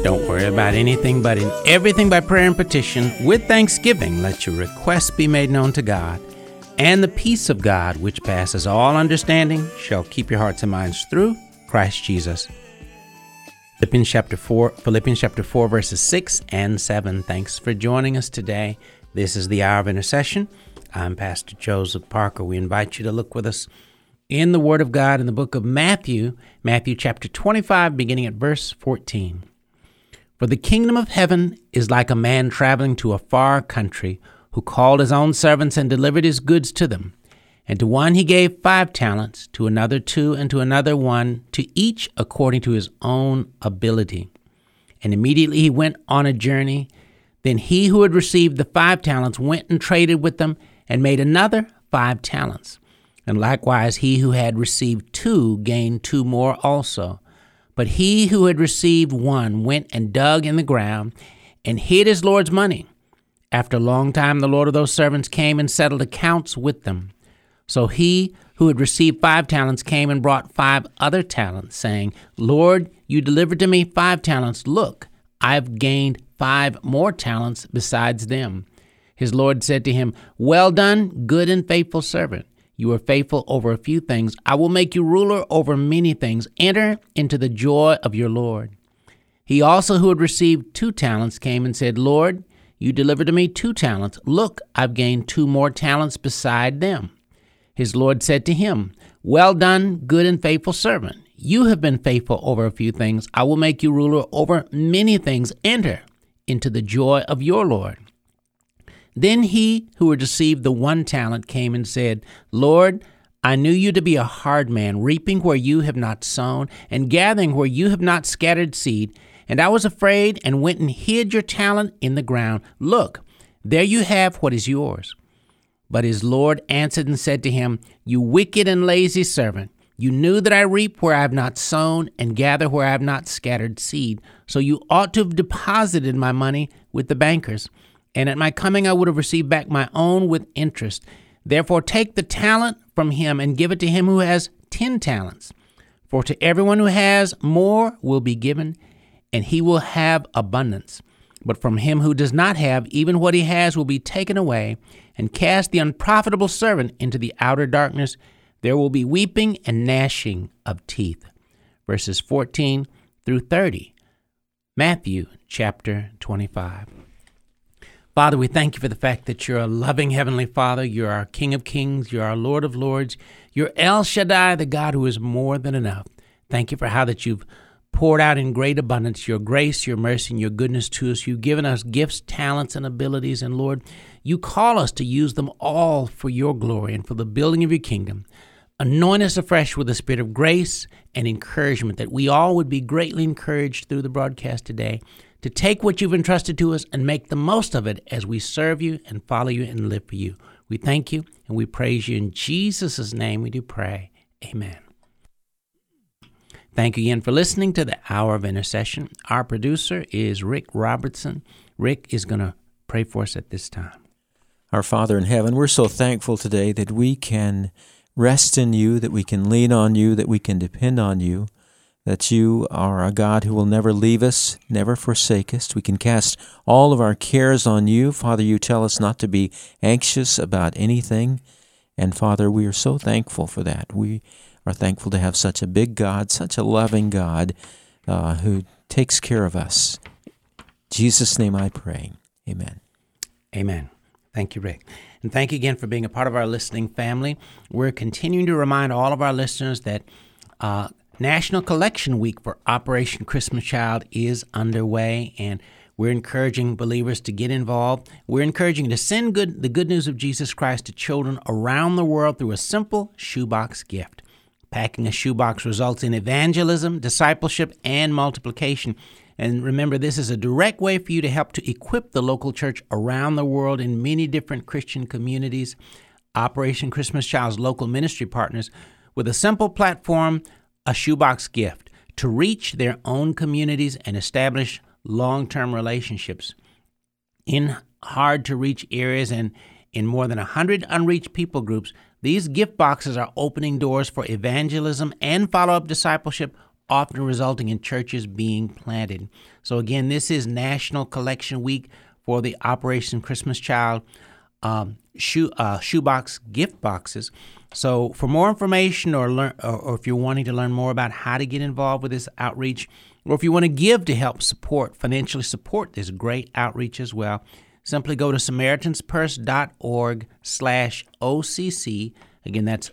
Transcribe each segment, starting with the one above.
Don't worry about anything, but in everything by prayer and petition, with thanksgiving, let your requests be made known to God. And the peace of God, which passes all understanding, shall keep your hearts and minds through Christ Jesus. Philippians chapter 4, verses 6 and 7. Thanks for joining us today. This is the Hour of Intercession. I'm Pastor Joseph Parker. We invite you to look with us in the Word of God in the book of Matthew chapter 25, beginning at verse 14. For the kingdom of heaven is like a man traveling to a far country, who called his own servants and delivered his goods to them. And to one he gave 5 talents, to another 2, and to another 1, to each according to his own ability. And immediately he went on a journey. Then he who had received the 5 talents went and traded with them, and made another 5 talents. And likewise he who had received 2 gained 2 more also. But he who had received 1 went and dug in the ground, and hid his Lord's money. After a long time the Lord of those servants came and settled accounts with them. So he who had received 5 talents came and brought 5 other talents, saying, Lord, you delivered to me 5 talents. Look, I've gained 5 more talents besides them. His Lord said to him, Well done, good and faithful servant. You are faithful over a few things. I will make you ruler over many things. Enter into the joy of your Lord. He also who had received 2 talents came and said, Lord, you delivered to me 2 talents. Look, I've gained 2 more talents beside them. His Lord said to him, Well done, good and faithful servant. You have been faithful over a few things. I will make you ruler over many things. Enter into the joy of your Lord. Then he who had received the 1 talent came and said, Lord, I knew you to be a hard man, reaping where you have not sown, and gathering where you have not scattered seed. And I was afraid and went and hid your talent in the ground. Look, there you have what is yours. But his Lord answered and said to him, You wicked and lazy servant, you knew that I reap where I have not sown and gather where I have not scattered seed. So you ought to have deposited my money with the bankers, and at my coming I would have received back my own with interest. Therefore take the talent from him and give it to him who has 10 talents. For to everyone who has, more will be given, and he will have abundance. But from him who does not have, even what he has will be taken away. And cast the unprofitable servant into the outer darkness. There will be weeping and gnashing of teeth. Verses 14 through 30. Matthew chapter 25. Father, we thank you for the fact that you're a loving Heavenly Father. You're our King of Kings. You're our Lord of Lords. You're El Shaddai, the God who is more than enough. Thank you for how that you've poured out in great abundance your grace, your mercy, and your goodness to us. You've given us gifts, talents, and abilities. And Lord, you call us to use them all for your glory and for the building of your kingdom. Anoint us afresh with the spirit of grace and encouragement, that we all would be greatly encouraged through the broadcast today to take what you've entrusted to us and make the most of it as we serve you and follow you and live for you. We thank you and we praise you. In Jesus' name we do pray. Amen. Thank you again for listening to the Hour of Intercession. Our producer is Rick Robertson. Rick is going to pray for us at this time. Our Father in heaven, we're so thankful today that we can rest in you, that we can lean on you, that we can depend on you, that you are a God who will never leave us, never forsake us. We can cast all of our cares on you. Father, you tell us not to be anxious about anything. And Father, we are so thankful for that. We are thankful to have such a big God, such a loving God who takes care of us. In Jesus' name I pray. Amen. Amen. Thank you, Rick. And thank you again for being a part of our listening family. We're continuing to remind all of our listeners that National Collection Week for Operation Christmas Child is underway, and we're encouraging believers to get involved. We're encouraging you to send the good news of Jesus Christ to children around the world through a simple shoebox gift. Packing a shoebox results in evangelism, discipleship, and multiplication. And remember, this is a direct way for you to help to equip the local church around the world in many different Christian communities. Operation Christmas Child's local ministry partners with a simple platform, a shoebox gift, to reach their own communities and establish long-term relationships in hard-to-reach areas and in more than 100 unreached people groups. These gift boxes are opening doors for evangelism and follow-up discipleship often resulting in churches being planted. So again, this is National Collection Week for the Operation Christmas Child shoebox gift boxes. So for more information or if you're wanting to learn more about how to get involved with this outreach, or if you want to give to help financially support this great outreach as well, simply go to SamaritansPurse.org/OCC. Again, that's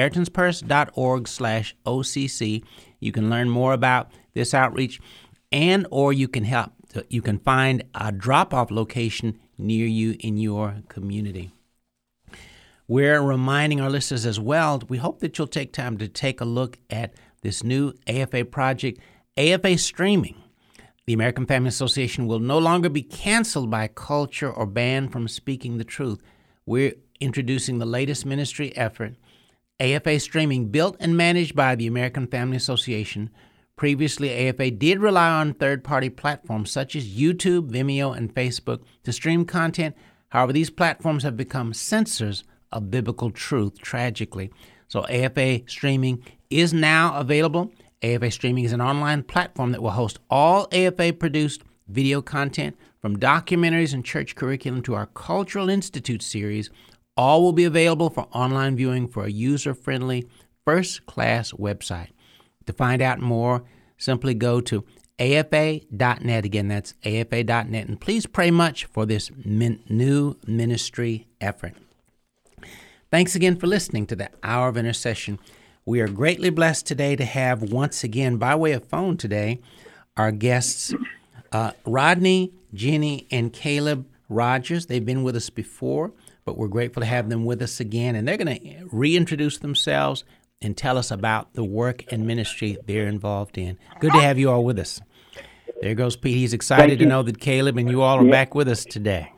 SamaritansPurse.org/OCC. You can learn more about this outreach, or you can find a drop-off location near you in your community. We're reminding our listeners as well, we hope that you'll take time to take a look at this new AFA project, AFA Streaming. The American Family Association will no longer be canceled by culture or banned from speaking the truth. We're introducing the latest ministry effort, AFA Streaming, built and managed by the American Family Association. Previously, AFA did rely on third-party platforms such as YouTube, Vimeo, and Facebook to stream content. However, these platforms have become censors of biblical truth, tragically. So AFA Streaming is now available. AFA Streaming is an online platform that will host all AFA-produced video content, from documentaries and church curriculum to our Cultural Institute series. All will be available for online viewing for a user-friendly, first-class website. To find out more, simply go to afa.net. Again, that's afa.net. And please pray much for this new ministry effort. Thanks again for listening to the Hour of Intercession. We are greatly blessed today to have, once again, by way of phone today, our guests, Rodney, Jenny, and Caleb Rogers. They've been with us before, but we're grateful to have them with us again. And they're going to reintroduce themselves and tell us about the work and ministry they're involved in. Good to have you all with us. There goes Pete. He's excited to know that Caleb and you all are back with us today.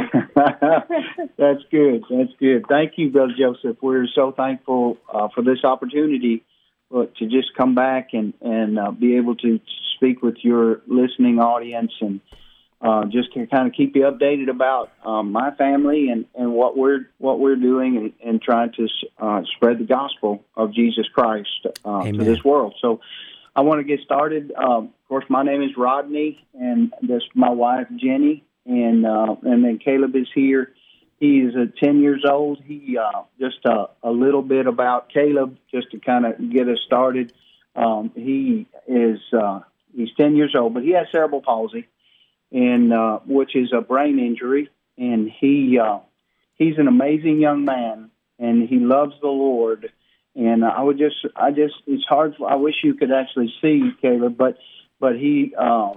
That's good. That's good. Thank you, Brother Joseph. We're so thankful for this opportunity to just come back and be able to speak with your listening audience and just to kind of keep you updated about my family and what we're doing and trying to spread the gospel of Jesus Christ to this world. So I want to get started. Of course, my name is Rodney, and that's my wife, Jenny, and then Caleb is here. He is 10 years old. He just a little bit about Caleb, just to kind of get us started. He's 10 years old, but he has cerebral palsy, and which is a brain injury. And he's an amazing young man, and he loves the Lord. And it's hard. I wish you could actually see Caleb, but he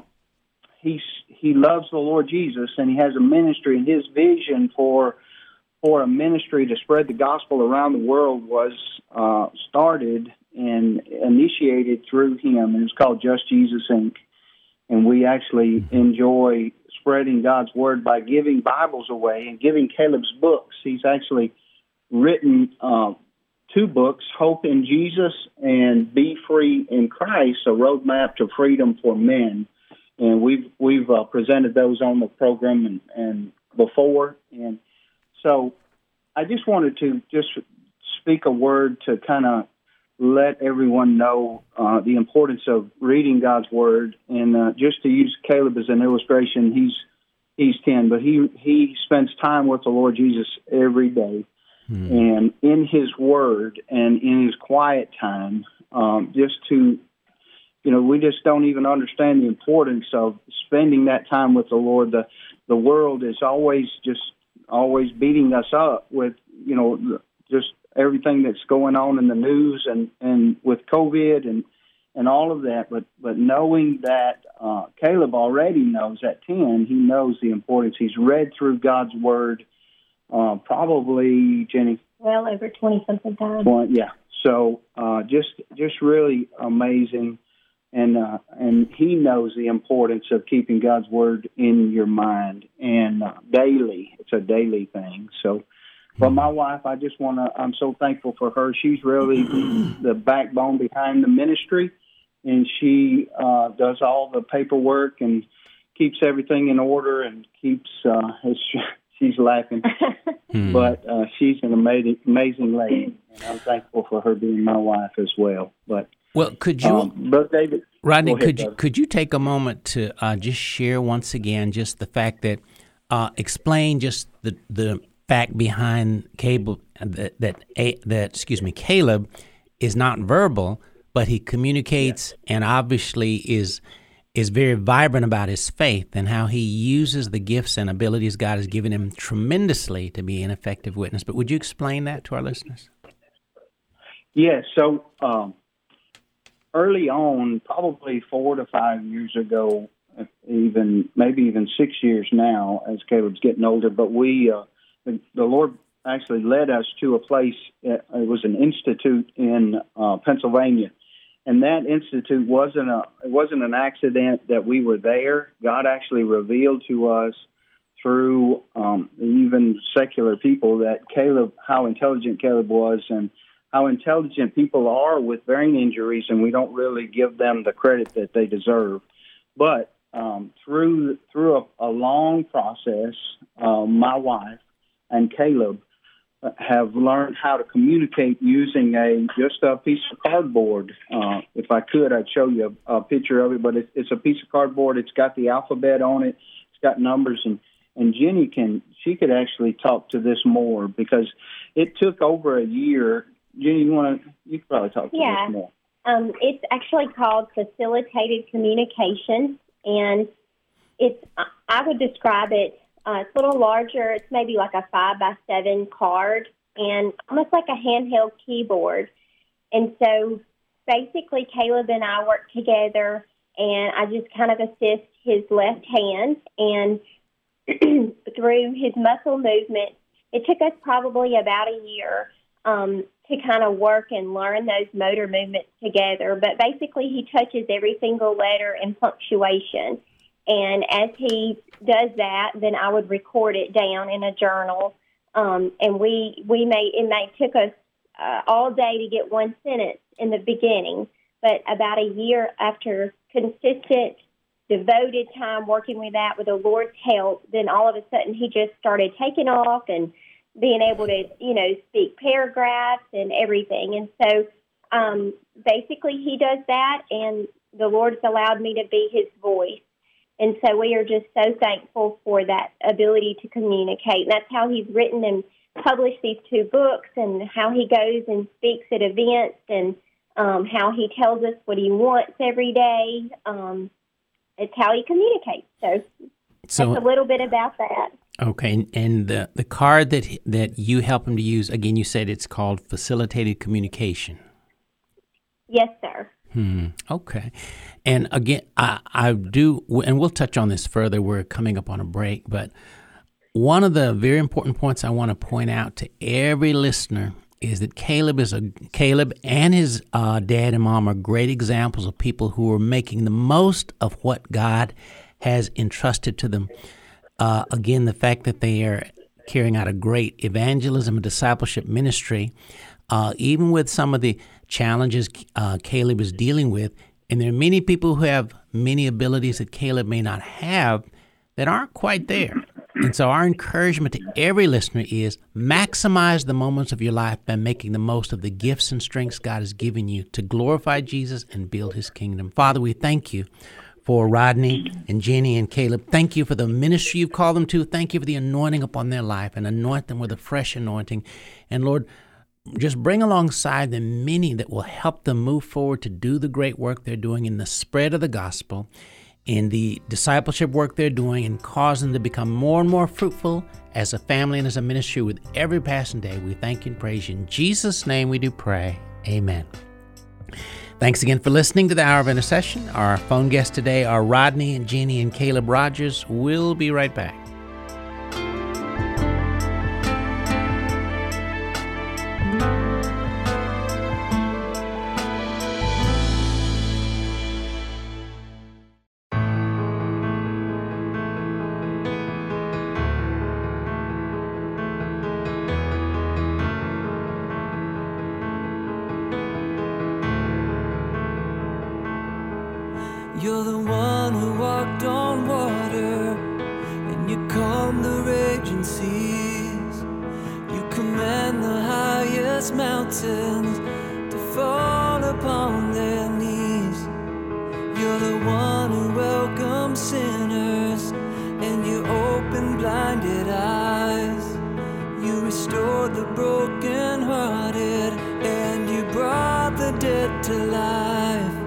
loves the Lord Jesus, and he has a ministry. And his vision for a ministry to spread the gospel around the world was started and initiated through him, and it's called Just Jesus Inc. And we actually enjoy spreading God's word by giving Bibles away and giving Caleb's books. He's actually written 2 books, Hope in Jesus and Be Free in Christ, a roadmap to freedom for men. And we've presented those on the program and before. And so I just wanted to just speak a word to kind of let everyone know the importance of reading God's word. And just to use Caleb as an illustration, he's 10, but he spends time with the Lord Jesus every day. And in his word and in his quiet time, we just don't even understand the importance of spending that time with the Lord. The world is always beating us up with, just everything that's going on in the news and with COVID and all of that. But knowing that Caleb already knows at 10, he knows the importance. He's read through God's word probably, Jenny? Well, over 20-something times. Yeah. So just really amazing. And he knows the importance of keeping God's word in your mind and daily. It's a daily thing. So, but my wife, I'm so thankful for her. She's really the backbone behind the ministry, and she does all the paperwork and keeps everything in order and keeps, she's laughing, but she's an amazing lady, and I'm thankful for her being my wife as well. But Well, could you, Brother David, Rodney, go ahead, could you take a moment to just share once again just the fact that explain just the fact behind Caleb Caleb is not verbal, but he communicates and obviously is very vibrant about his faith and how he uses the gifts and abilities God has given him tremendously to be an effective witness. But would you explain that to our listeners? Yes. So early on, probably 4 to 5 years ago, maybe even 6 years now, as Caleb's getting older. But the Lord actually led us to a place. It was an institute in Pennsylvania. And that institute wasn't an accident that we were there. God actually revealed to us through even secular people that how intelligent Caleb was, and how intelligent people are with brain injuries, and we don't really give them the credit that they deserve. But through a long process, my wife and Caleb have learned how to communicate using just a piece of cardboard. If I could, I'd show you a picture of it, but it's a piece of cardboard. It's got the alphabet on it. It's got numbers, and Jenny could actually talk to this more because it took over a year. Jenny, you could probably talk to this more. It's actually called facilitated communication, and I would describe it. It's a little larger. It's maybe like a 5x7 card and almost like a handheld keyboard. And so basically Caleb and I work together, and I just kind of assist his left hand. And through his muscle movement, it took us probably about a year to kind of work and learn those motor movements together. But basically he touches every single letter and punctuation. And as he does that, then I would record it down in a journal. And it may took us all day to get one sentence in the beginning, but about a year after consistent, devoted time working with that with the Lord's help, then all of a sudden he just started taking off and being able to, speak paragraphs and everything. And so basically he does that, and the Lord's allowed me to be his voice. And so we are just so thankful for that ability to communicate. And that's how he's written and published these 2 books, and how he goes and speaks at events, and how he tells us what he wants every day. It's how he communicates. So that's a little bit about that. Okay, and the card that you help him to use, again, you said it's called facilitated communication. Yes, sir. Okay. And again, I do, and we'll touch on this further. We're coming up on a break, but one of the very important points I want to point out to every listener is that Caleb and his dad and mom are great examples of people who are making the most of what God has entrusted to them. Again, the fact that they are carrying out a great evangelism and discipleship ministry, even with some of the challenges Caleb is dealing with. And there are many people who have many abilities that Caleb may not have that aren't quite there. And so our encouragement to every listener is maximize the moments of your life by making the most of the gifts and strengths God has given you to glorify Jesus and build his kingdom. Father, we thank you for Rodney and Jenny and Caleb. Thank you for the ministry you've called them to. Thank you for the anointing upon their life, and anoint them with a fresh anointing. And Lord, just bring alongside them many that will help them move forward to do the great work they're doing in the spread of the gospel, in the discipleship work they're doing, and cause them to become more and more fruitful as a family and as a ministry with every passing day. We thank you and praise you. In Jesus' name we do pray. Amen. Thanks again for listening to the Hour of Intercession. Our phone guests today are Rodney and Jenny and Caleb Rogers. We'll be right back. You're the one who walked on water, and you calm the raging seas. You command the highest mountains to fall upon them. from sinners, and you opened blinded eyes. You restored the brokenhearted, and you brought the dead to life.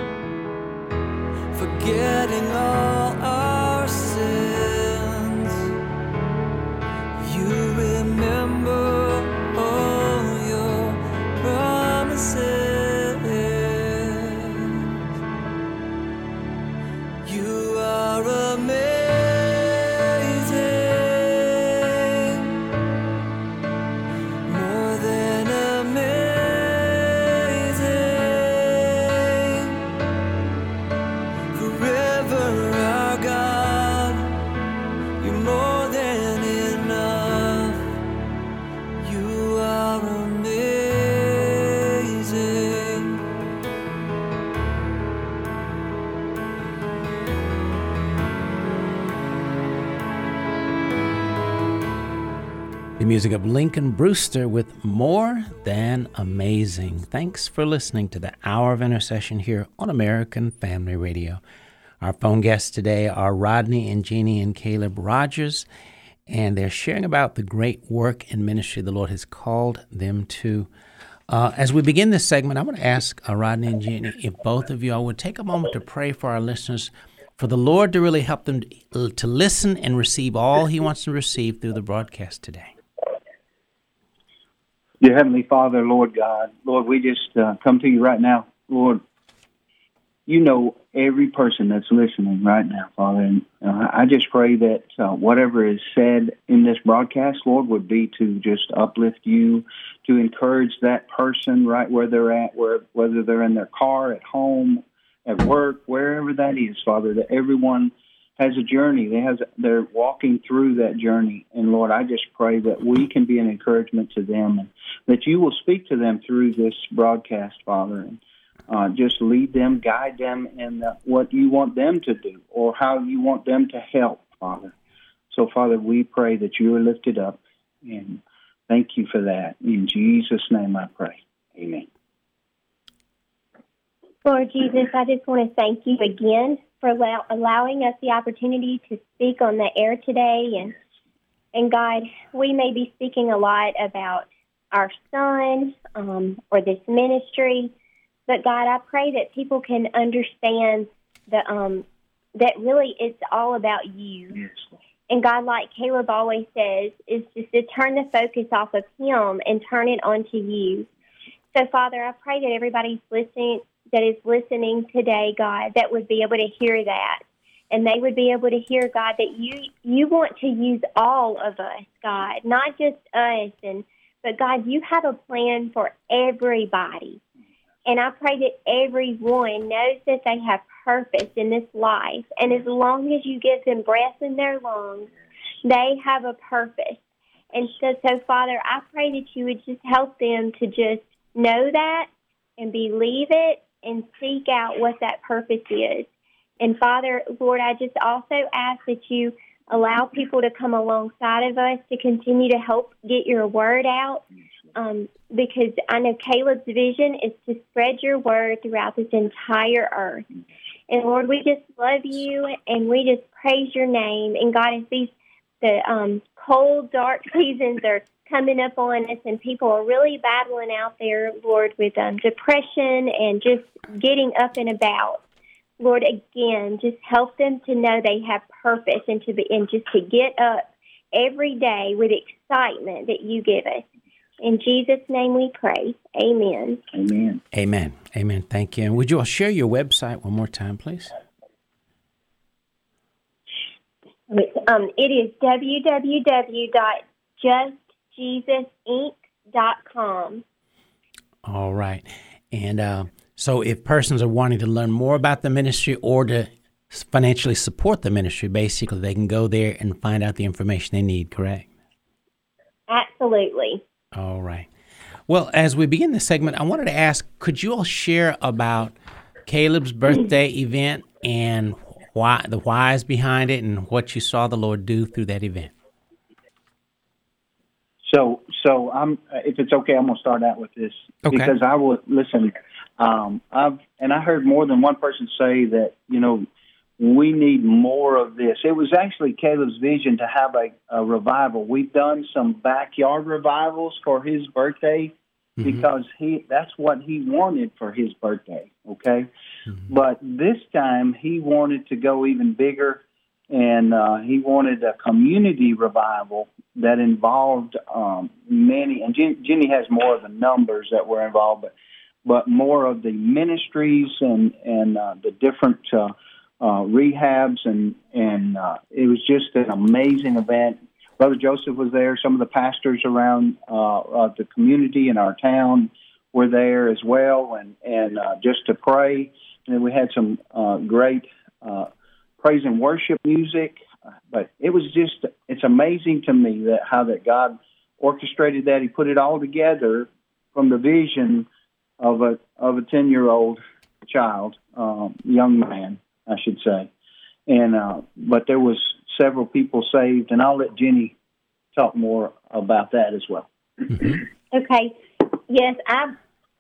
Forgetting all our sins, you remember all your promises. You are amazing, more than amazing. Forever our God, you're more than enough. You are amazing. The music of Lincoln Brewster with More Than Amazing. Thanks for listening to the Hour of Intercession here on American Family Radio. Our phone guests today are Rodney and Jeannie and Caleb Rogers, and they're sharing about the great work and ministry the Lord has called them to. As we begin this segment, I want to ask Rodney and Jeannie if both of you all would take a moment to pray for our listeners, for the Lord to really help them to listen and receive all He wants to receive through the broadcast today. Dear Heavenly Father, Lord God, Lord, we just come to you right now. Lord, you know every person that's listening right now, Father, and I just pray that whatever is said in this broadcast, Lord, would be to just uplift you, to encourage that person right where they're at, whether they're in their car, at home, at work, wherever that is, Father, that everyone has a journey. They're walking through that journey. And, Lord, I just pray that we can be an encouragement to them and that you will speak to them through this broadcast, Father, and just lead them, guide them in what you want them to do or how you want them to help, Father. So, Father, we pray that you are lifted up, and thank you for that. In Jesus' name I pray. Amen. Lord Jesus, I just want to thank you again for allowing us the opportunity to speak on the air today. And God, we may be speaking a lot about our son or this ministry, but God, I pray that people can understand that really it's all about you. Yes. And God, like Caleb always says, is just to turn the focus off of him and turn it onto you. So, Father, I pray that everybody's listening, that is listening today, God, that would be able to hear that. And they would be able to hear, God, that you want to use all of us, God, not just us. But, God, you have a plan for everybody. And I pray that everyone knows that they have purpose in this life. And as long as you give them breath in their lungs, they have a purpose. And so, Father, I pray that you would just help them to just know that and believe it and seek out what that purpose is. And, Father, Lord, I just also ask that you allow people to come alongside of us to continue to help get your word out, because I know Caleb's vision is to spread your word throughout this entire earth. And, Lord, we just love you, and we just praise your name. And, God, as the cold, dark seasons are coming up on us and people are really battling out there, Lord, with depression and just getting up and about, Lord, again, just help them to know they have purpose and just to get up every day with excitement that you give us. In Jesus' name we pray. Amen. Amen. Amen. Amen. Thank you. And would you all share your website one more time, please? It is www.justjesusinc.com. All right. And so if persons are wanting to learn more about the ministry or to financially support the ministry, basically they can go there and find out the information they need, correct? Absolutely. All right. Well, as we begin this segment, I wanted to ask, could you all share about Caleb's birthday event and why the whys behind it and what you saw the Lord do through that event? So if it's okay, I'm going to start out with this because I would listen. I heard more than one person say that we need more of this. It was actually Caleb's vision to have a revival. We've done some backyard revivals for his birthday because that's what he wanted for his birthday, okay? But this time he wanted to go even bigger, and he wanted a community revival that involved many, and Jenny has more of the numbers that were involved, but more of the ministries and the different rehabs, and it was just an amazing event. Brother Joseph was there. Some of the pastors around the community in our town were there as well, and just to pray. And then we had some great praise and worship music. But it was it's amazing to me how God orchestrated that. He put it all together from the vision of a 10-year-old child, young man, I should say. And but there was several people saved, and I'll let Jenny talk more about that as well. Okay. Yes, I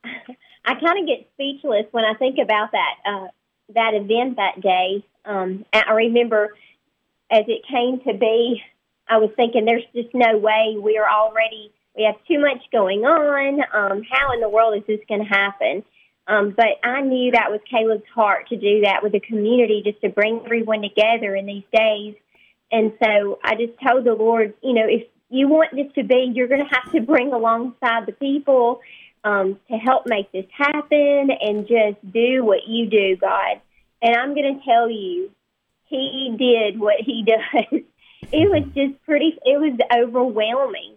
kind of get speechless when I think about that event that day. I remember as it came to be, I was thinking there's just no way we have too much going on. How in the world is this going to happen? But I knew that was Caleb's heart to do that with the community, just to bring everyone together in these days. And so I just told the Lord, if you want this to be, you're going to have to bring alongside the people to help make this happen, and just do what you do, God. And I'm going to tell you, he did what he does. It was it was overwhelming.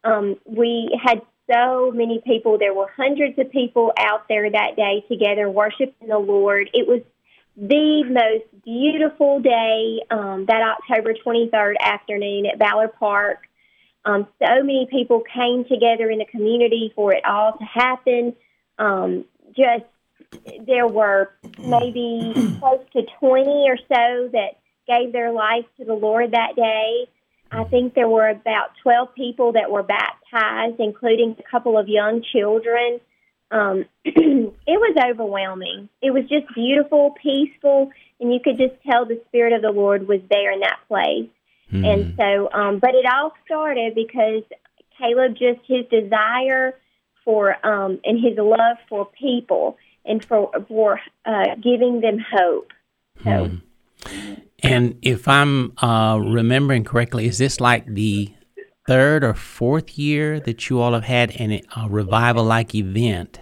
We had so many people. There were hundreds of people out there that day together worshiping the Lord. It was the most beautiful day, that October 23rd afternoon at Ballard Park. So many people came together in the community for it all to happen. There were maybe close to 20 or so that gave their lives to the Lord that day. I think there were about 12 people that were baptized, including a couple of young children. It was overwhelming. It was just beautiful, peaceful, and you could just tell the Spirit of the Lord was there in that place. And so, but it all started because Caleb, just his desire for, and his love for people, and for giving them hope. So. And if I'm remembering correctly, is this like the third or fourth year that you all have had a revival-like event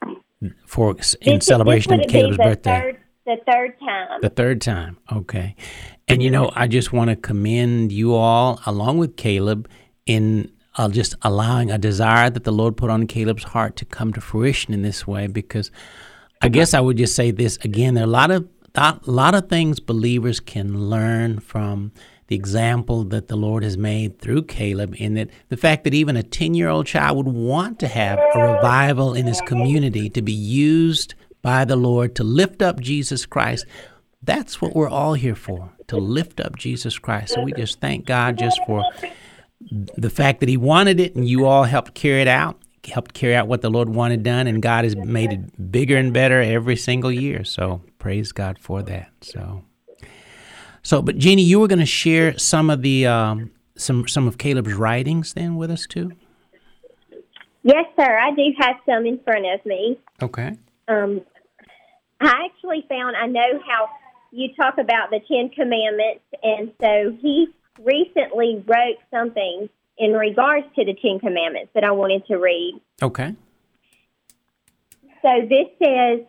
in celebration of Caleb's birthday? The third time. The third time, okay. And, I just want to commend you all, along with Caleb, in just allowing a desire that the Lord put on Caleb's heart to come to fruition in this way, because I guess I would just say this again, there are a lot of things believers can learn from the example that the Lord has made through Caleb, in that the fact that even a 10-year-old child would want to have a revival in his community, to be used by the Lord to lift up Jesus Christ. That's what we're all here for, to lift up Jesus Christ. So we just thank God just for the fact that he wanted it, and you all helped carry out what the Lord wanted done, and God has made it bigger and better every single year. So praise God for that. So, but Jeannie, you were going to share some of the some of Caleb's writings then with us too? Yes, sir. I do have some in front of me. Okay. I actually I know how you talk about the 10 Commandments, and so he recently wrote something in regards to the 10 Commandments that I wanted to read. Okay. So this says,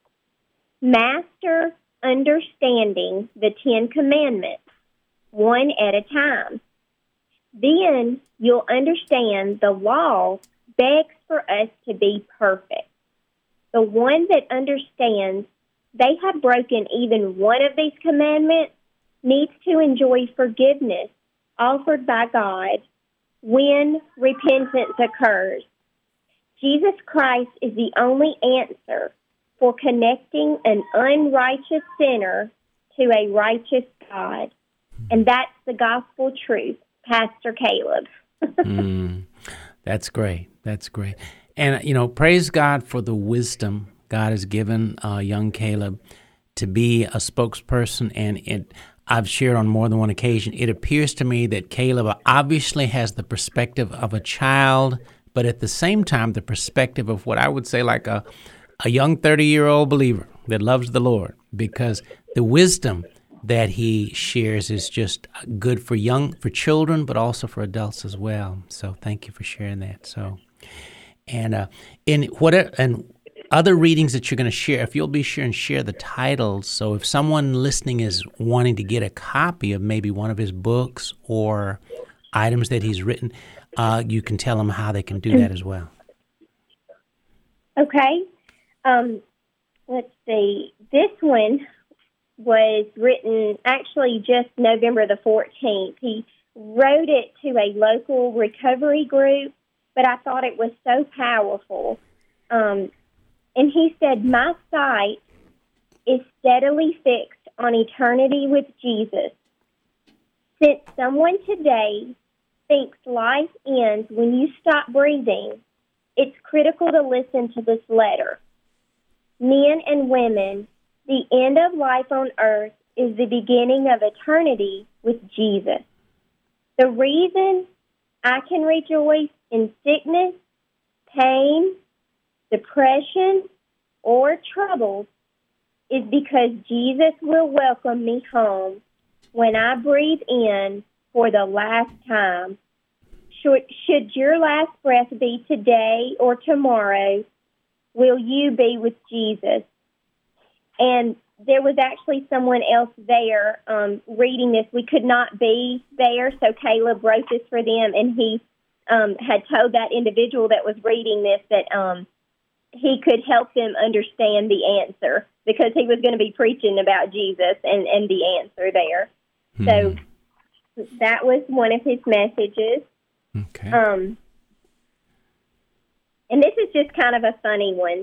master understanding the 10 Commandments, one at a time. Then you'll understand the law begs for us to be perfect. The one that understands they have broken even one of these commandments needs to enjoy forgiveness offered by God when repentance occurs. Jesus Christ is the only answer for connecting an unrighteous sinner to a righteous God. And that's the gospel truth, Pastor Caleb. That's great. That's great. And, praise God for the wisdom God has given young Caleb. to be a spokesperson, and I've shared on more than one occasion, it appears to me that Caleb obviously has the perspective of a child, but at the same time, the perspective of what I would say like a young 30-year-old believer that loves the Lord, because the wisdom that he shares is just good for children, but also for adults as well. So thank you for sharing that. So, and other readings that you're going to share, if you'll be sure and share the titles. So if someone listening is wanting to get a copy of maybe one of his books or items that he's written, you can tell them how they can do that as well. Okay. Let's see. This one was written actually just November the 14th. He wrote it to a local recovery group, but I thought it was so powerful. And he said, "My sight is steadily fixed on eternity with Jesus. Since someone today thinks life ends when you stop breathing, it's critical to listen to this letter. Men and women, the end of life on earth is the beginning of eternity with Jesus. The reason I can rejoice in sickness, pain, depression, or troubles is because Jesus will welcome me home when I breathe in for the last time. Should your last breath be today or tomorrow, will you be with Jesus?" And there was actually someone else there reading this. We could not be there, so Caleb wrote this for them, and he had told that individual that was reading this that he could help them understand the answer, because he was going to be preaching about Jesus and the answer there. So that was one of his messages. Okay. And this is just kind of a funny one.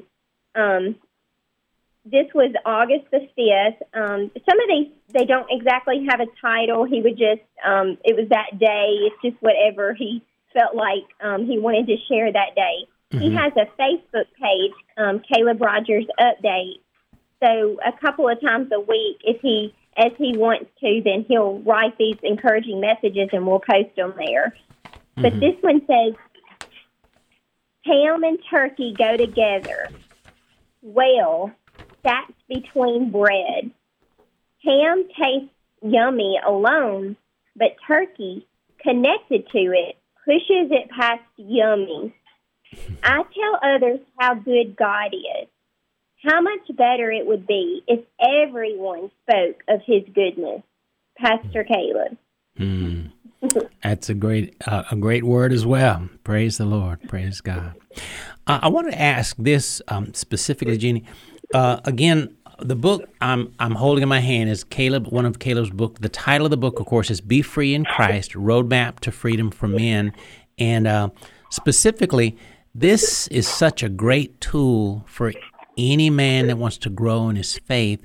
This was August the 5th. Some of these, they don't exactly have a title. He would just, it was that day. It's just whatever he felt like he wanted to share that day. He has a Facebook page, Caleb Rogers Update. So a couple of times a week, as he wants to, then he'll write these encouraging messages and we'll post them there. But this one says, "Ham and turkey go together. Well, that's between bread. Ham tastes yummy alone, but turkey, connected to it, pushes it past yummy. I tell others how good God is. How much better it would be if everyone spoke of his goodness." Pastor Caleb. That's a great word as well. Praise the Lord. Praise God. I want to ask this specifically, Jeannie. Again, the book I'm holding in my hand is one of Caleb's book. The title of the book, of course, is "Be Free in Christ: Roadmap to Freedom for Men." And specifically, this is such a great tool for any man that wants to grow in his faith.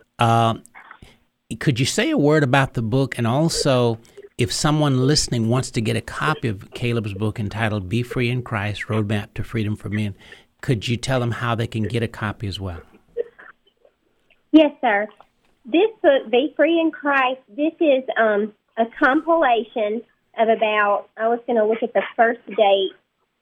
Could you say a word about the book, and also, if someone listening wants to get a copy of Caleb's book entitled "Be Free in Christ: Roadmap to Freedom for Men," could you tell them how they can get a copy as well? Yes, sir. This book, Be Free in Christ, this is a compilation of about, I was going to look at the first date,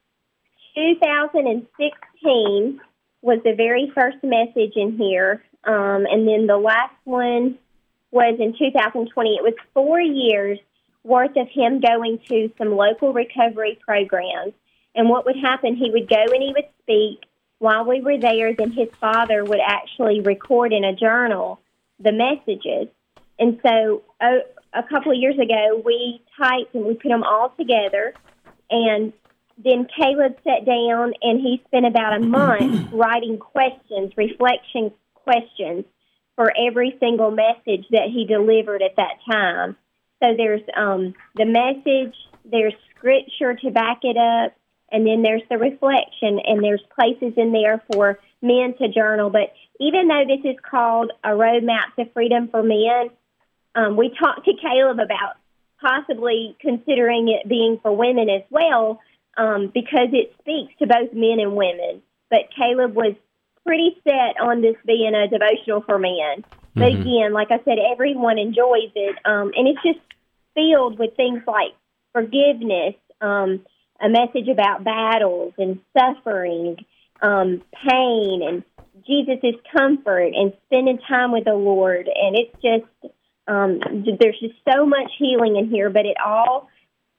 2016 was the very first message in here, and then the last one was in 2020. It was 4 years worth of him going to some local recovery programs. And what would happen, he would go and he would speak. While we were there, then his father would actually record in a journal the messages. And so a couple of years ago, we typed and we put them all together. And then Caleb sat down and he spent about a month writing questions, reflection questions for every single message that he delivered at that time. So there's the message, there's scripture to back it up, and then there's the reflection, and there's places in there for men to journal. But even though this is called A Roadmap to Freedom for Men, we talked to Caleb about possibly considering it being for women as well, because it speaks to both men and women. But Caleb was pretty set on this being a devotional for men. But again, like I said, everyone enjoys it. And it's just filled with things like forgiveness, a message about battles and suffering, pain, and Jesus' comfort, and spending time with the Lord. And it's just, there's just so much healing in here, but it all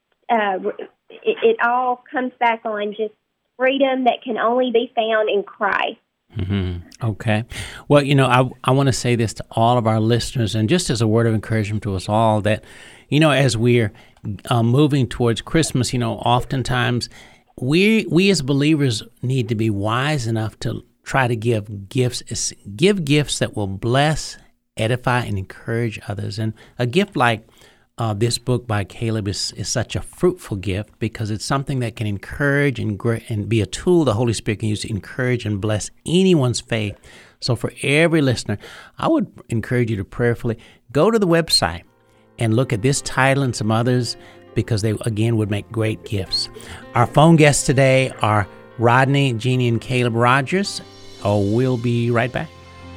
comes back on just freedom that can only be found in Christ. Okay. Well, I want to say this to all of our listeners, and just as a word of encouragement to us all, that, as we're moving towards Christmas, oftentimes we as believers need to be wise enough to try to give gifts that will bless, edify, and encourage others. And a gift like this book by Caleb is such a fruitful gift, because it's something that can encourage and be a tool the Holy Spirit can use to encourage and bless anyone's faith. So for every listener, I would encourage you to prayerfully go to the website and look at this title and some others, because they, again, would make great gifts. Our phone guests today are Rodney, Jeannie, and Caleb Rogers. We'll be right back.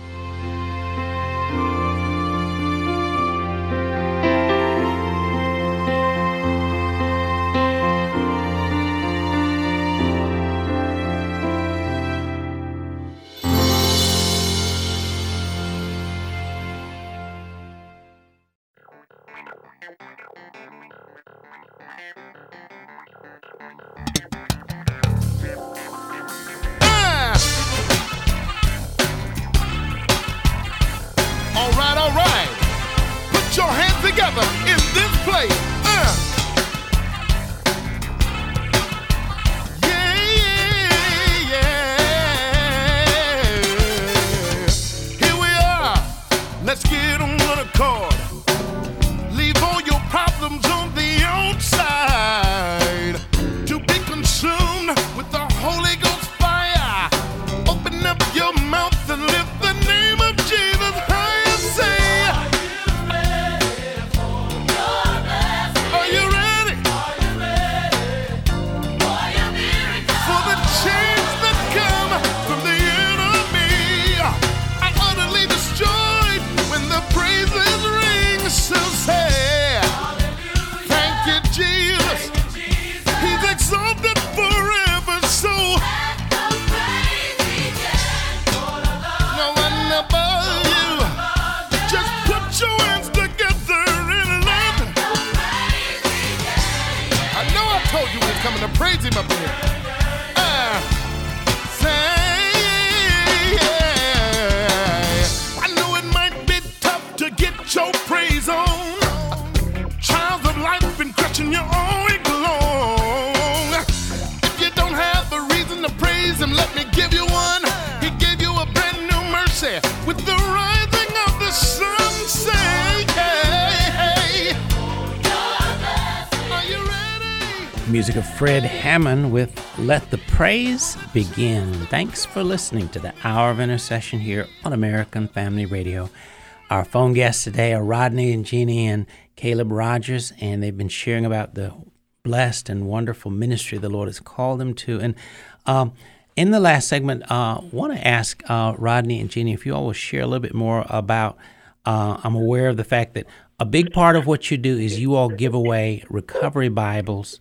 Music of Fred Hammond with Let the Praise Begin. Thanks for listening to the Hour of Intercession here on American Family Radio. Our phone guests today are Rodney and Jeannie and Caleb Rogers, and they've been sharing about the blessed and wonderful ministry the Lord has called them to. And in the last segment, I want to ask Rodney and Jeannie if you all will share a little bit more about, I'm aware of the fact that a big part of what you do is you all give away recovery Bibles.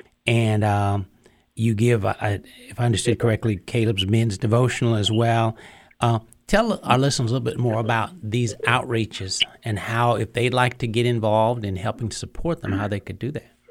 And you give, if I understood correctly, Caleb's men's devotional as well. Tell our listeners a little bit more about these outreaches and how, if they'd like to get involved in helping to support them, how they could do that.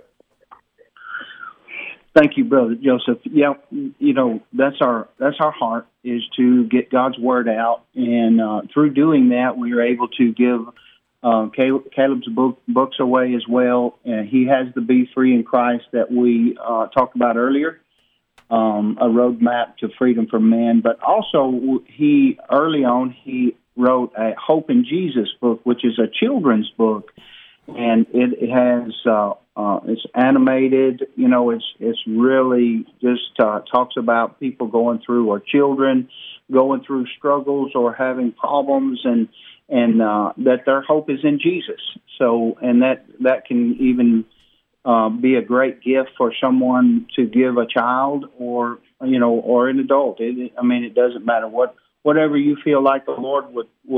Thank you, Brother Joseph. Yeah, that's our heart, is to get God's word out, and through doing that, we are able to give Caleb's books away as well. He has the Be Free in Christ that we talked about earlier, a roadmap to freedom for men. But also, early on he wrote a Hope in Jesus book, which is a children's book, and it has it's animated. It's really just talks about people going through, or children going through struggles or having problems, and that their hope is in Jesus. So, and that can even be a great gift for someone to give a child, or an adult. It doesn't matter whatever you feel like the Lord would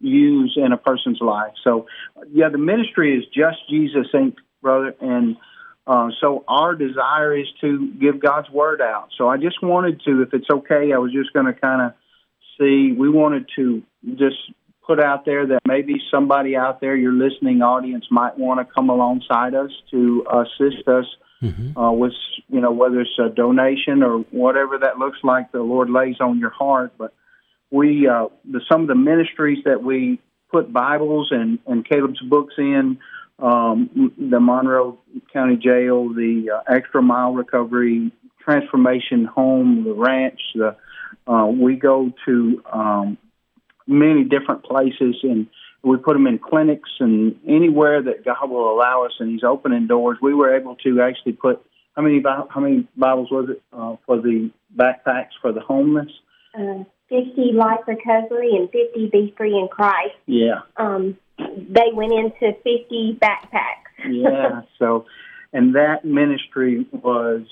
use in a person's life. So, yeah, the ministry is Just Jesus Inc., brother, and so our desire is to give God's word out. So I just wanted to, if it's okay, I was just going to kind of we wanted to just put out there that maybe somebody out there, your listening audience, might want to come alongside us to assist us with, whether it's a donation or whatever that looks like the Lord lays on your heart. But we, some of the ministries that we put Bibles and Caleb's books in, the Monroe County Jail, the Extra Mile Recovery, Transformation Home, the ranch, we go to many different places, and we put them in clinics and anywhere that God will allow us, and He's opening doors. We were able to actually put, how many Bibles was it for the backpacks for the homeless? 50 Life Recovery and 50 Be Free in Christ. Yeah. They went into 50 backpacks. Yeah, so, and that ministry was...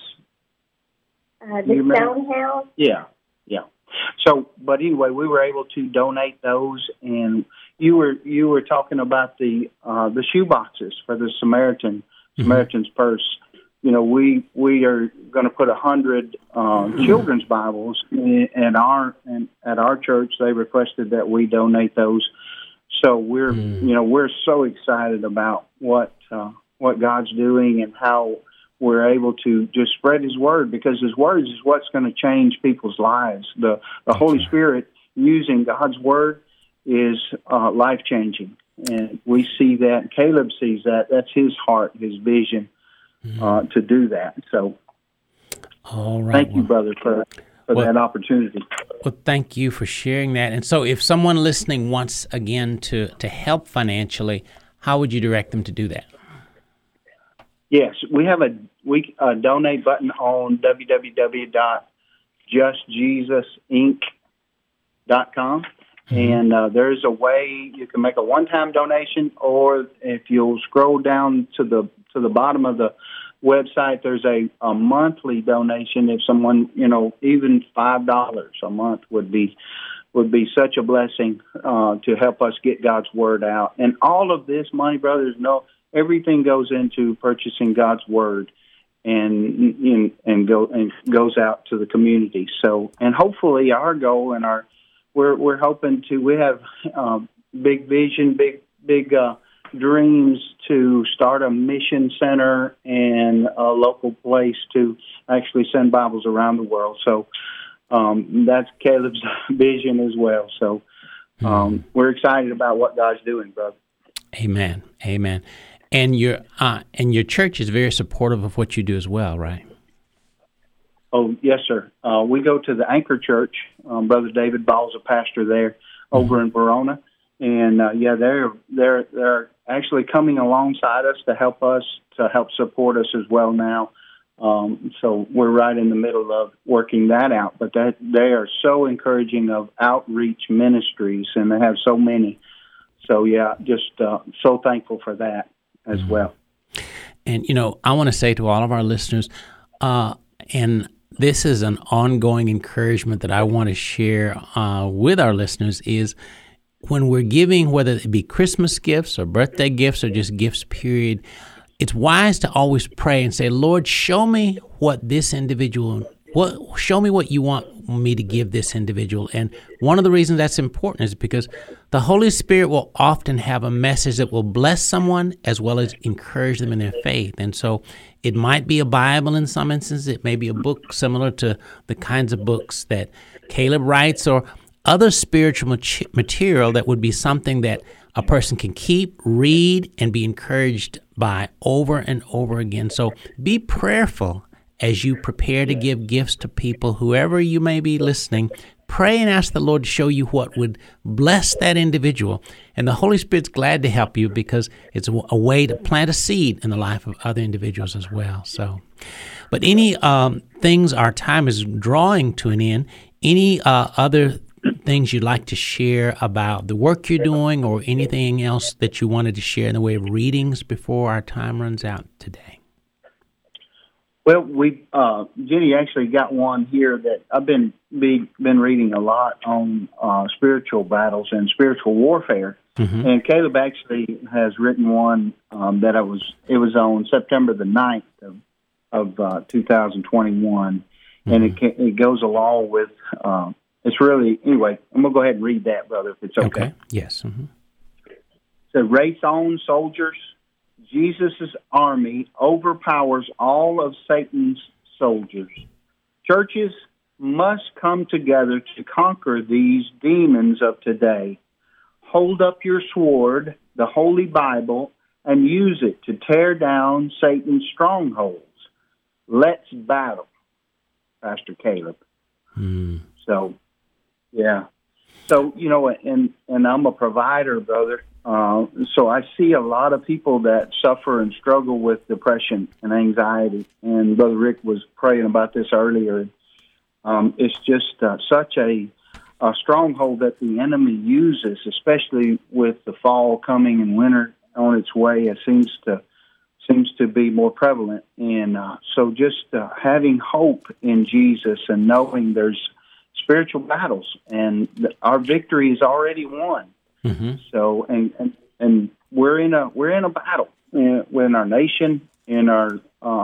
the Stonehouse? Yeah. So, but anyway, we were able to donate those, and you were talking about the shoe boxes for the Samaritan's Purse. We are going to put 100 children's Bibles at our church. They requested that we donate those. So we're so excited about what God's doing and how we're able to just spread His word, because His word is what's going to change people's lives. The Holy Spirit using God's word is life-changing, and we see that. Caleb sees that. That's his heart, his vision to do that. So all right. Thank you, brother, for that opportunity. Well, thank you for sharing that. And so if someone listening wants, again, to help financially, how would you direct them to do that? Yes, we have a donate button on www.justjesusinc.com, and there's a way you can make a one-time donation, or if you'll scroll down to the bottom of the website, there's a monthly donation. If someone, even $5 a month would be such a blessing to help us get God's word out. And all of this money, brothers, everything goes into purchasing God's word and goes out to the community. So, and hopefully our goal and we're hoping to, we have big vision, big dreams to start a mission center and a local place to actually send Bibles around the world. So that's Caleb's vision as well. So we're excited about what God's doing, brother. Amen. Amen. And your church is very supportive of what you do as well, right? Oh, yes, sir. We go to the Anchor Church. Brother David Ball's a pastor there over in Verona, and they're actually coming alongside us to help support us as well now. So we're right in the middle of working that out. But they are so encouraging of outreach ministries, and they have so many. So just so thankful for that as well. And, I want to say to all of our listeners, and this is an ongoing encouragement that I want to share with our listeners, is when we're giving, whether it be Christmas gifts or birthday gifts or just gifts, period, it's wise to always pray and say, Lord, show me what you want me to give this individual. And one of the reasons that's important is because the Holy Spirit will often have a message that will bless someone as well as encourage them in their faith. And so it might be a Bible in some instances. It may be a book similar to the kinds of books that Caleb writes, or other spiritual material that would be something that a person can keep, read, and be encouraged by over and over again. So be prayerful as you prepare to give gifts to people, whoever you may be listening. Pray and ask the Lord to show you what would bless that individual. And the Holy Spirit's glad to help you, because it's a way to plant a seed in the life of other individuals as well. So, but any things, our time is drawing to an end. Any other things you'd like to share about the work you're doing, or anything else that you wanted to share in the way of readings before our time runs out today? Well, we Jenny actually got one here that I've been reading a lot on spiritual battles and spiritual warfare, and Caleb actually has written one that it was on September the 9th of 2021, and it goes along with it's really anyway. I'm gonna go ahead and read that, brother, if it's okay. Okay. Yes. So, race on, soldiers. Jesus' army overpowers all of Satan's soldiers. Churches must come together to conquer these demons of today. Hold up your sword, the Holy Bible, and use it to tear down Satan's strongholds. Let's battle, Pastor Caleb. So, yeah. So, and I'm a provider, brother. So I see a lot of people that suffer and struggle with depression and anxiety. And Brother Rick was praying about this earlier. It's just such a stronghold that the enemy uses, especially with the fall coming and winter on its way. It seems to be more prevalent. And so just having hope in Jesus and knowing there's spiritual battles and our victory is already won. So, and we're in a battle in our nation, in our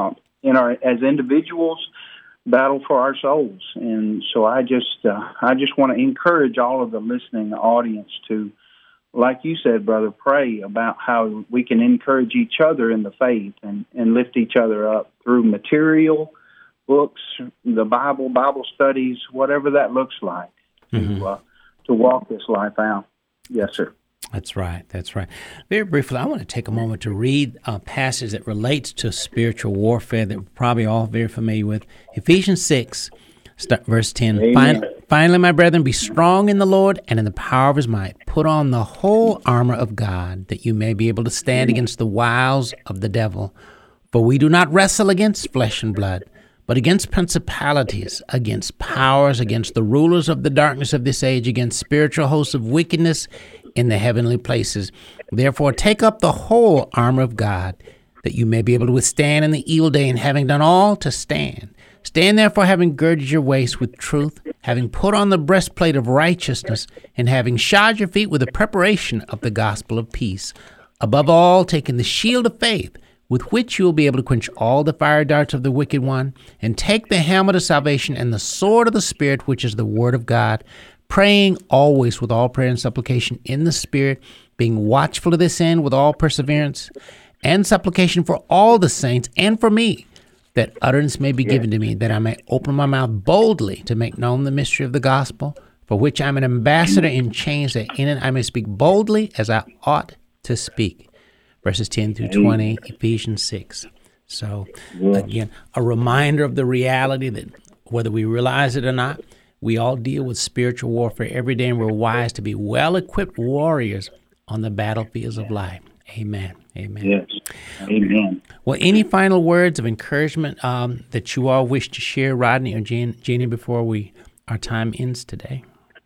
as individuals, battle for our souls. And so I just want to encourage all of the listening audience to, like you said, brother, pray about how we can encourage each other in the faith and lift each other up through material, books, the Bible studies, whatever that looks like, to walk this life out. Yes, sir. That's right. Very briefly, I want to take a moment to read a passage that relates to spiritual warfare that we're probably all very familiar with. Ephesians 6, verse 10. Finally, my brethren, be strong in the Lord and in the power of his might. Put on the whole armor of God, that you may be able to stand against the wiles of the devil. For we do not wrestle against flesh and blood, but against principalities, against powers, against the rulers of the darkness of this age, against spiritual hosts of wickedness in the heavenly places. Therefore, take up the whole armor of God, that you may be able to withstand in the evil day, and having done all, to stand. Stand therefore, having girded your waist with truth, having put on the breastplate of righteousness, and having shod your feet with the preparation of the gospel of peace. Above all, taking the shield of faith, with which you will be able to quench all the fiery darts of the wicked one, and take the helmet of salvation and the sword of the Spirit, which is the word of God, praying always with all prayer and supplication in the Spirit, being watchful to this end with all perseverance and supplication for all the saints and for me, that utterance may be given to me, that I may open my mouth boldly to make known the mystery of the gospel, for which I am an ambassador in chains, that in it I may speak boldly as I ought to speak. Verses 10 through 20, Ephesians 6. So, again, a reminder of the reality that whether we realize it or not, we all deal with spiritual warfare every day, and we're wise to be well-equipped warriors on the battlefields of life. Amen. Yes. Amen. Well, any final words of encouragement that you all wish to share, Rodney or Jeannie, before our time ends today?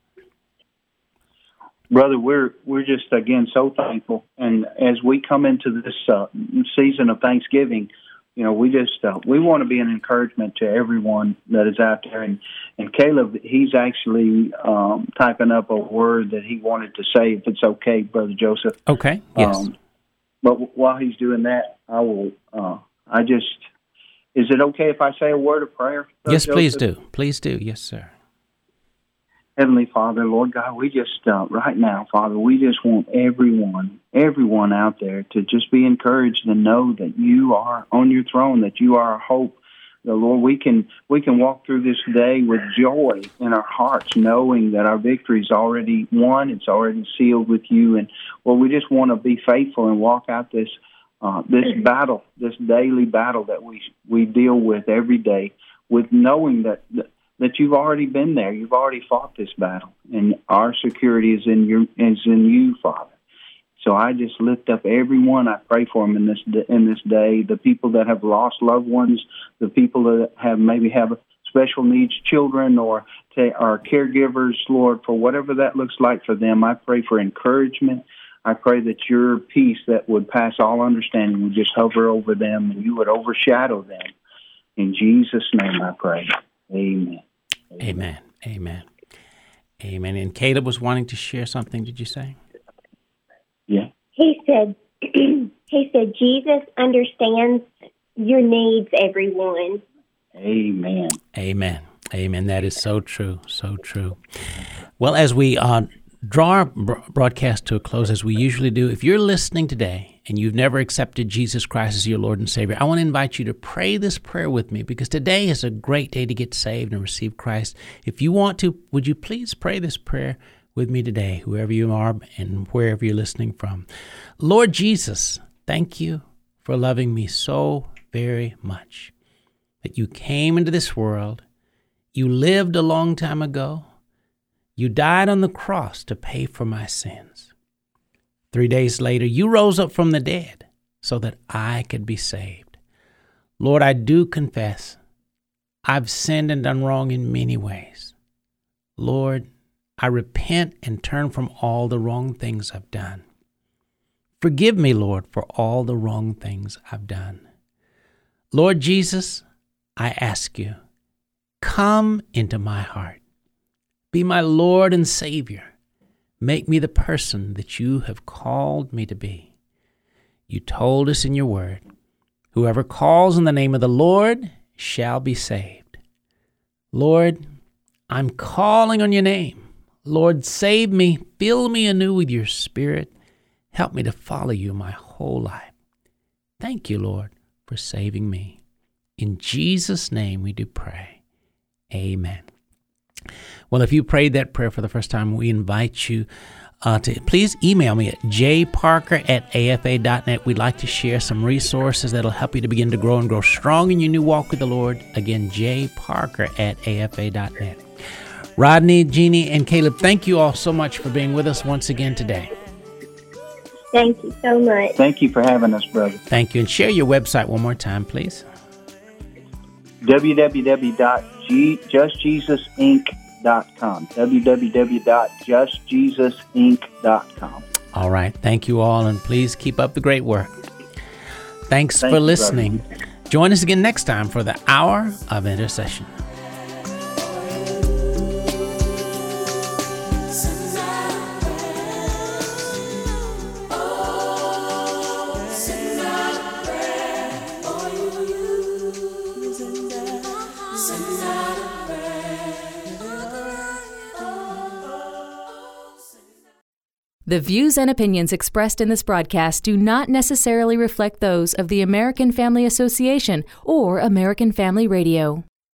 Brother, we're just, again, so thankful. And as we come into this season of Thanksgiving, we just we want to be an encouragement to everyone that is out there. And Caleb, he's actually typing up a word that he wanted to say, if it's okay, Brother Joseph. Okay, yes. But while he's doing that, I will, is it okay if I say a word of prayer? Brother Yes, Joseph? please do. Please do. Yes, sir. Heavenly Father, Lord God, we just, right now, Father, we just want everyone out there to just be encouraged and know that you are on your throne, that you are our hope. The Lord, we can walk through this day with joy in our hearts, knowing that our victory is already won, it's already sealed with you. And Lord, we just want to be faithful and walk out this battle, this daily battle that we deal with every day, with knowing that you've already been there, you've already fought this battle, and our security is in you, Father. So I just lift up everyone. I pray for them in this day. The people that have lost loved ones, the people that maybe have special needs children, or are caregivers, Lord, for whatever that looks like for them. I pray for encouragement. I pray that your peace that would pass all understanding would just hover over them, and you would overshadow them. In Jesus' name I pray. Amen. Amen. Amen. Amen. And Caleb was wanting to share something, did you say? Yeah. He said, Jesus understands your needs, everyone. Amen. Amen. Amen. That is so true. So true. Well, as we draw our broadcast to a close, as we usually do, if you're listening today and you've never accepted Jesus Christ as your Lord and Savior, I want to invite you to pray this prayer with me, because today is a great day to get saved and receive Christ. If you want to, would you please pray this prayer with me today, whoever you are and wherever you're listening from? Lord Jesus, thank you for loving me so very much, that you came into this world. You lived a long time ago. You died on the cross to pay for my sins. 3 days later, you rose up from the dead so that I could be saved. Lord, I do confess I've sinned and done wrong in many ways. Lord, I repent and turn from all the wrong things I've done. Forgive me, Lord, for all the wrong things I've done. Lord Jesus, I ask you, come into my heart. Be my Lord and Savior. Make me the person that you have called me to be. You told us in your word, whoever calls on the name of the Lord shall be saved. Lord, I'm calling on your name. Lord, save me. Fill me anew with your Spirit. Help me to follow you my whole life. Thank you, Lord, for saving me. In Jesus' name we do pray. Amen. Well, if you prayed that prayer for the first time, we invite you to please email me at jparker@afa.net. We'd like to share some resources that'll help you to begin to grow and grow strong in your new walk with the Lord. Again, jparker@afa.net. Rodney, Jeannie, and Caleb, thank you all so much for being with us once again today. Thank you so much. Thank you for having us, brother. Thank you. And share your website one more time, please. www.justjesusinc.com. www.justjesusinc.com. All right. Thank you all, and please keep up the great work. Thanks for listening. Brother. Join us again next time for the Hour of Intercession. The views and opinions expressed in this broadcast do not necessarily reflect those of the American Family Association or American Family Radio.